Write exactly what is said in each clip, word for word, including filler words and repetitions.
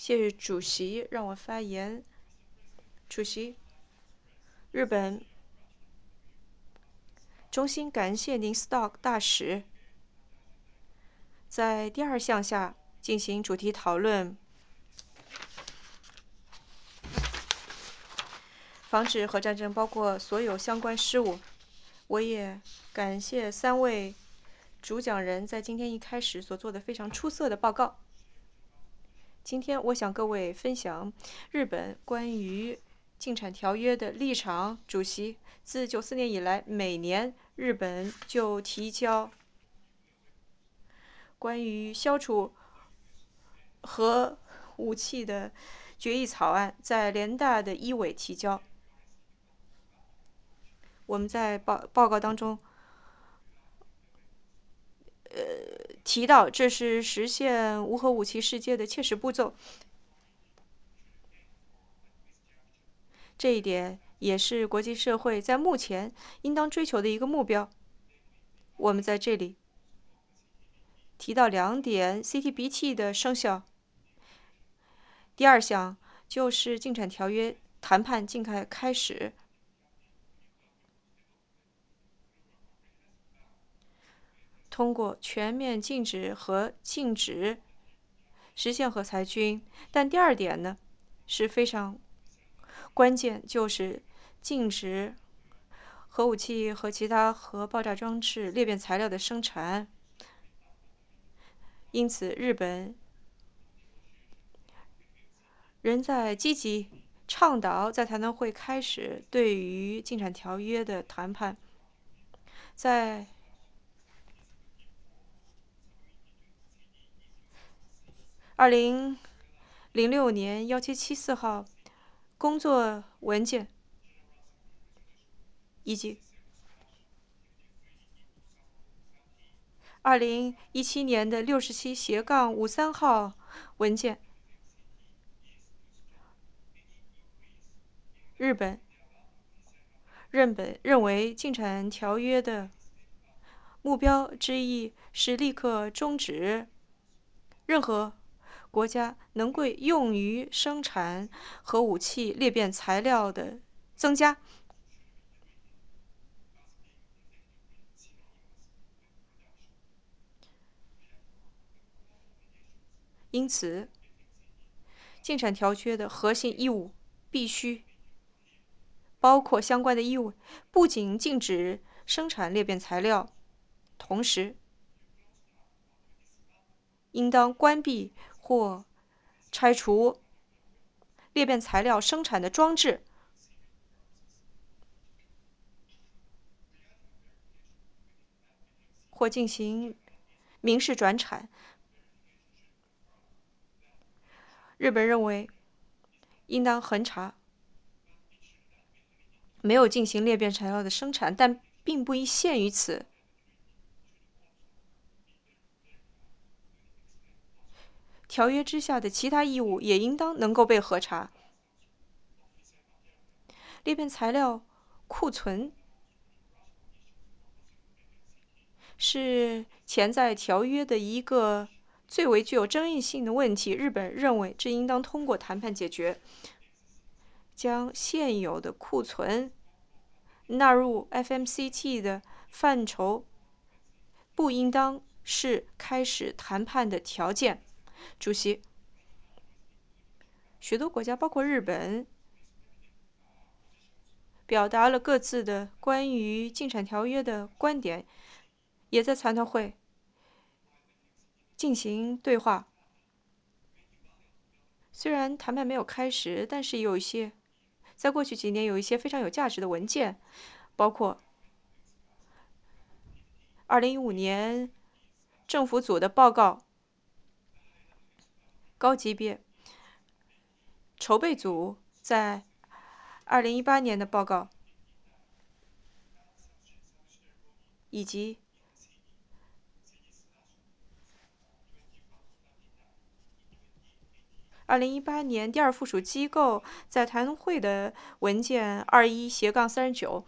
谢谢主席让我发言。主席，日本衷心感谢您 Stock 大使在第二项下进行主题讨论，防止核战争包括所有相关事务。我也感谢三位主讲人在今天一开始所做的非常出色的报告。今天我想各位分享日本关于禁产条约的立场。主席，自九四年以来，每年日本就提交关于消除核武器的决议草案，在联大的一委提交。我们在报报告当中，呃，提到这是实现无核武器世界的切实步骤。这一点也是国际社会在目前应当追求的一个目标。我们在这里提到两点 ：C T B T 的生效。第二项就是禁产条约谈判尽快开始。通过全面禁止和禁止实现核裁军。但第二点呢是非常关键，就是禁止核武器和其他核爆炸装置裂变材料的生产。因此，日本仍在积极倡导在台南会开始对于禁产条约的谈判。在二零零六年幺七七四号工作文件以及二零一七年的六十七斜杠五三号文件，日本认本认为禁产条约的目标之一是立刻终止任何国家能够用于生产核武器裂变材料的增加。因此，禁产条约的核心义务必须包括相关的义务，不仅禁止生产裂变材料，同时应当关闭或拆除裂变材料生产的装置，或进行民事转产。日本认为应当核查没有进行裂变材料的生产，但并不限于此。条约之下的其他义务也应当能够被核查。裂变材料库存是潜在条约的一个最为具有争议性的问题。日本认为这应当通过谈判解决，将现有的库存纳入 F M C T 的范畴，不应当是开始谈判的条件。主席，许多国家，包括日本，表达了各自的关于禁产条约的观点，也在残团会进行对话。虽然谈判没有开始，但是有一些在过去几年有一些非常有价值的文件，包括二零一五年政府组的报告、高级别筹备组在二零一八年的报告，以及二零一八年第二附属机构在谈判会的文件二一斜杠三十九。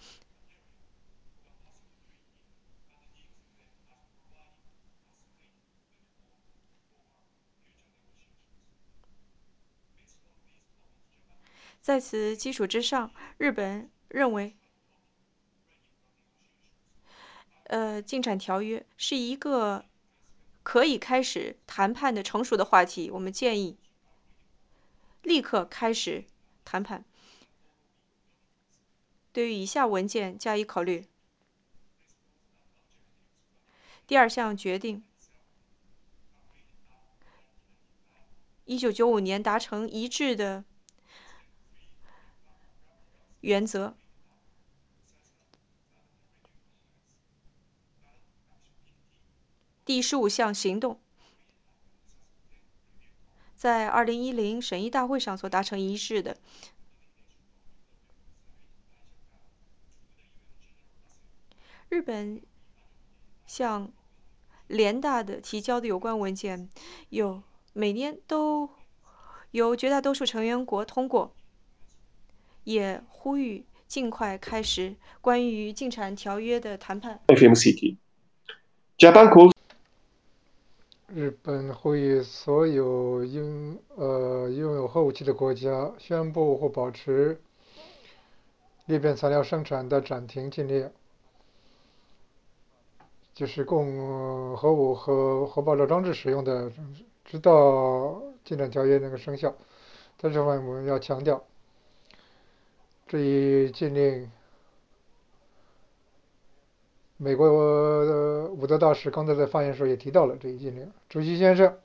在此基础之上，日本认为，呃，进展条约是一个可以开始谈判的成熟的话题。我们建议立刻开始谈判。对于以下文件加以考虑：第二项决定，一九九五年达成一致的原则。第十五项行动，在二零一零审议大会上所达成一致的。日本向联大的提交的有关文件，有每年都由绝大多数成员国通过，也呼吁尽快开始关于进展条约的谈判。 日本呼吁所有拥呃拥有核武器的国家宣布或保持裂变材料生产的暂停禁令，就是供核武和核爆炸装置使用的，直到进展条约那个生效。在这方面，我们要强调，这一禁令，美国的伍德大使刚才在发言时候也提到了这一禁令。主席先生，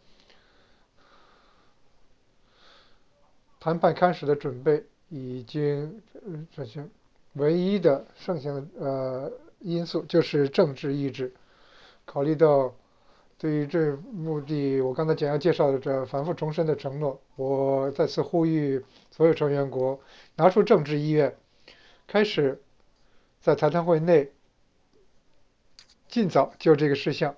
谈判开始的准备已经这些，唯一的剩下的呃因素就是政治意志。考虑到对于这目的，我刚才简要介绍的这反复重申的承诺，我再次呼吁所有成员国拿出政治意愿，开始在谈判会内尽早就这个事项